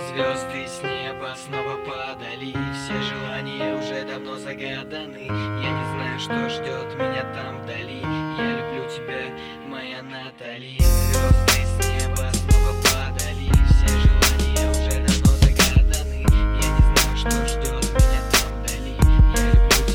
Звезды с неба снова падали, все желания уже давно загаданы. Я не знаю, что ждет меня там вдали. Я люблю тебя, моя Натали. Звезды с неба снова падали, все желания уже давно загаданы. Я не знаю, что ждет меня там вдали. Я люблю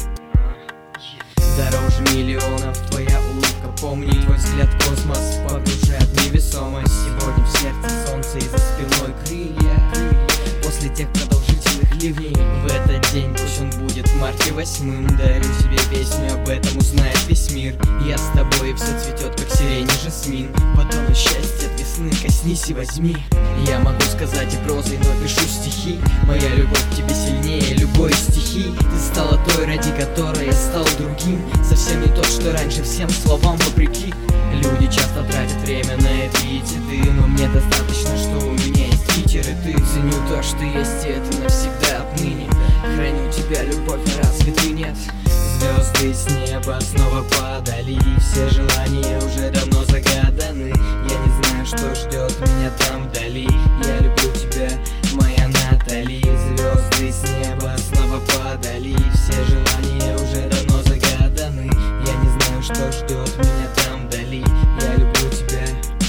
тебя. Дороже миллионов твоя улыбка, помни твой взгляд, космос погружает в невесомость. Сегодня в сердце солнце и за спиной крылья. После тех продолжительных ливней в этот день, пусть он будет в марте 8, дарю тебе песню, об этом узнает весь мир. Я с тобой, и все цветет, как сирень и жасмин. Потом счастье от весны, коснись и возьми. Я могу сказать и прозой, но пишу стихи. Моя любовь к тебе сильнее любой стихи. Ты стала той, ради которой я стал другим. Совсем не тот, что раньше, всем словам вопреки. Люди часто тратят время на эпитеты, но мне достаточно, что у меня есть Питер и ты. Ценю то, что есть, и это навсегда отныне. Храню тебя, любовь, а разве ты нет? Звезды с неба снова падали, все желания уже давно загаданы. Я не знаю, что ждет меня там вдали. Я люблю тебя, моя Натали. Звезды с неба снова падали, все желания уже давно загаданы. Я не знаю, что ждет меня там вдали. Я люблю тебя.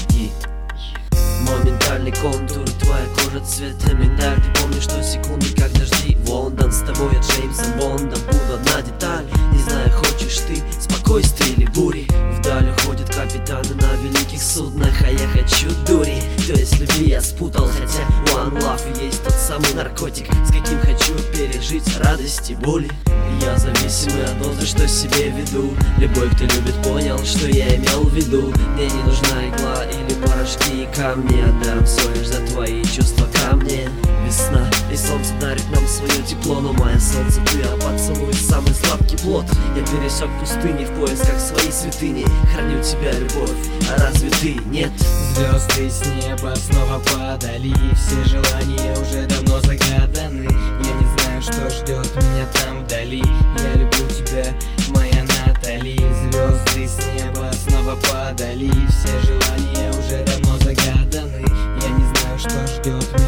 Моментальный контур, твоя кожа цвета миндаль. Ты помнишь, что секунды, как дожди в Лондон. С тобой я Джеймсом Бондом буду одна деталь. Не знаю, хочешь ты спокойствие или бури. Вдаль уходят капитаны на великих суднах, а я хочу дури. То есть любви я спутал, хотя One Love есть тот самый наркотик, с каким хочу пережить радости, боли. Я зависимый от дозы, что себе веду. Любой, кто любит, понял, что я имел в виду. Мне не нужна игла или порошки и камни. Отдам все лишь за твои чувства ко мне. Весна и солнце дарит нам свое тепло, но мое солнце ты, а поцелуй самый сладкий плод. Я пересек пустыни в поисках своей святыни. Храню тебя, любовь, а разве ты нет? Звезды с неба снова падали, все желания уже давно загаданы. Я не знаю, что ждет меня там вдали. Я люблю тебя, моя Натали. Звезды с неба снова падали, все желания уже давно загаданы. Я не знаю, что ждет меня